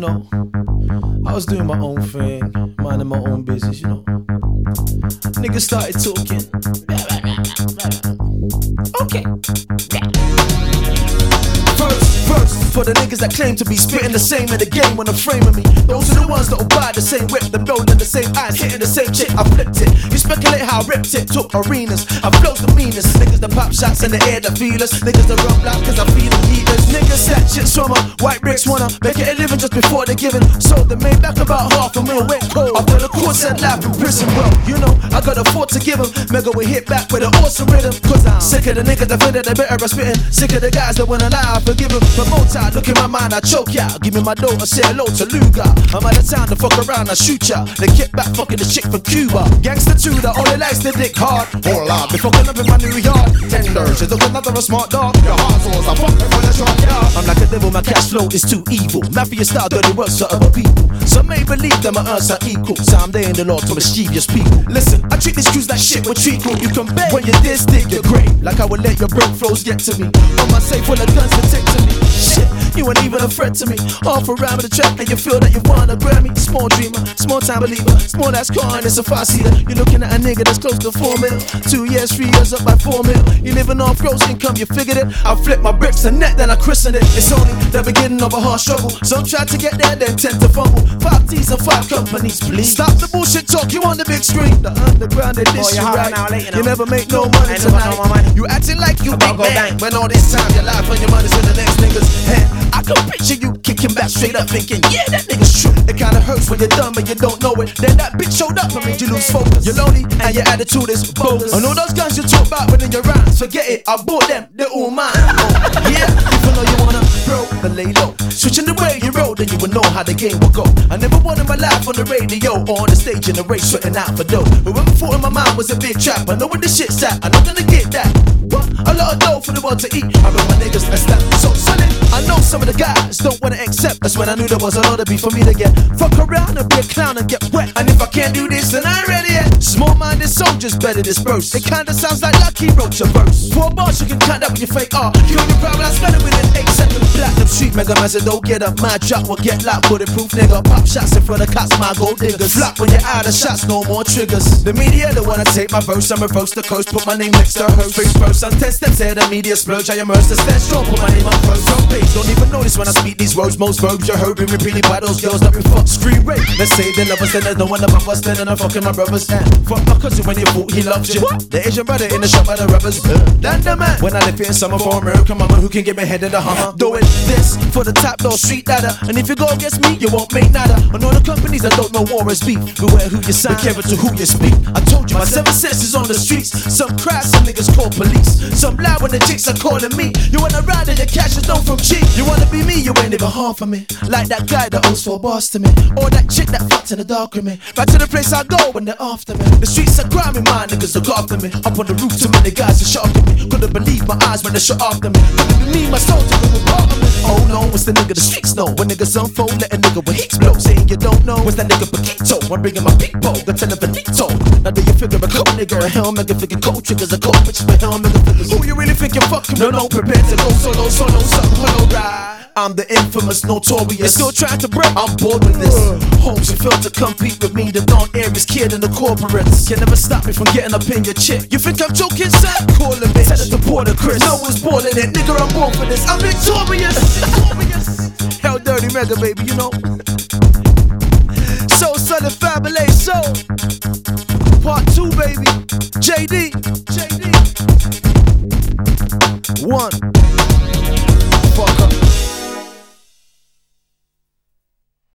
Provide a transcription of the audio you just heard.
know, I was doing my own thing, minding my own business, you know. Niggas started talking. Okay. First, for the niggas that claim to be spitting the same in the game when they're framing me. Those are the ones that'll buy the same whip, the build in the same eyes, hitting the same chick. I flipped it. You speculate how I ripped it, took arenas. I flows the meanest. Niggas that pop shots in the air that feel us. Niggas that rub loud cause I feed them heaters. Niggas that shit swimmer, white bricks wanna make it a living just before they're given. So they made back about $500,000 went cold. After the court said life in prison, well, you know, I got a fort to give them. Mega will hit back with an awesome rhythm. Cause I'm sick of the niggas that feel that they better at spitting. Sick of the guys that wanna lie, I forgive them. But more time, look in my mind, I choke ya. Give me my dough, I say hello to Luga. I'm out of town to fuck around, I shoot ya. They kick back fucking the chick from Cuba. Gangster 2 that only likes the dick hard. Hold on, be fucking up in my new yard. Tender, she's looking another a smart dog. Your heart source, I fuck for the short yard. I'm like a devil, my cash flow is too evil. Mafia style, dirty works to other people. Some may believe that my earns are equal. So I'm there in the law to mischievous people. Listen, I treat these crews like shit with treacle. You can bet when you this dick, you're great. Like I would let your broke flows get to me. On my safe full of guns to take to me. Shit, you ain't even a threat to me. Off around with the track and you feel that you want a Grammy. Small dreamer, small time believer, small ass car and it's a 5-seater. You're looking at a nigga that's close to 4 mil. 2 years, 3 years up by 4 mil. You living off gross income, you figured it. I flip my bricks and net, then I christen it. It's only the beginning of a hard struggle. Some try to get there, then tend to fumble. 5 T's and 5 companies, please. Stop the bullshit talk, you on the big screen. The underground, they dish you right. You never make no money tonight. You acting like you big man. When all this time, your life and your money's in the next nigga's head. I can picture you kicking back straight up thinking, yeah, that nigga's true. It kinda hurts when you're done but you don't know it. Then that bitch showed up and made you lose focus. You're lonely and your attitude is bogus. And all those guns you talk about within your rhymes, forget it, I bought them, they're all mine. Yeah, even though you wanna throw the lay low, switching the way you roll, then you would know how the game will go. I never wanted my life on the radio or on the stage in the race, sweating out for dough. Whoever thought in my mind was a big trap, I know where the shit's at, I'm not gonna get that. What? A lot of dough for the world to eat. I bring my niggas and stand so solid. I know some of the guys don't wanna accept. That's when I knew there was a lot to be for me to get. Fuck around and be a clown and get wet. And if I can't do this, then I ain't ready yet. Small-minded soldiers better disperse. It kinda sounds like Lucky wrote your verse. 4 bars you can count that with your fake art. Kill your crowd, I spell it with an 8-second platinum street. Mega man said don't get up, my drop will get locked. Bulletproof nigga, pop shots in front of cops, my gold diggers. Flop when you're out of shots, no more triggers. The media don't wanna take my verse, I'm reverse the coast, put my name next to her. Face first, I'm 10 steps ahead, the media splurge. I immerse the stand strong, put my name on first. Front page, don't even notice when I speak these words. Most verbs you heard been repeated by those girls that we fuck. Scream rape, let's say they love us, then there's no one above us. Then I'm fucking my brother's hand. Fuck my cousin when you thought he loved you. What? The Asian brother in the shop by the rubbers. Then the man, when I live here in summer for American mama who can get me head in the Hummer. Doing this for the top dog street ladder. And if you go against me, you won't make nada. And all the companies that don't know war is beef. Beware who you sign, be careful to who you speak. I told you, my 7 senses on the streets. Some cry, some niggas call police. Some lie when the chicks are calling me. You wanna ride and your cash is known from cheap. You wanna be me, you ain't even half of me. Like that guy that owes 4 bars to me. Or that chick that fucked in the dark with me. Back to the place I go when they're after me. The streets are grimy, my niggas look after me. Up on the roof, too many guys are shocking me. Couldn't believe my eyes when they shot after me. Couldn't be me, my soldier, who was part of me. Oh no, what's the nigga the streets know? When niggas unfold, let a nigga with heat blow. Saying you don't know, what's that nigga Paquito? I'm bringing my big pole, go tell him Benito. Now do you figure a cold nigga, a hell nigga figure cold triggers, a cold bitch for hell nigga figures. Who you really think you're fucking with? No, prepared to go solo, something hollow ride. I'm the infamous Notorious. You're still trying to break, I'm bored with this. Homes you failed to compete with me, the Don Aries kid and the corporates. Can never stop me from getting up in your chick. You think I'm joking, son? Call a bitch, tell it to Porter Chris. No one's balling it, nigga, I'm born for this. I'm victorious. Hell dirty mega, baby, you know. So Southern Family, so Part 2, baby. JD. 1. Fuck up.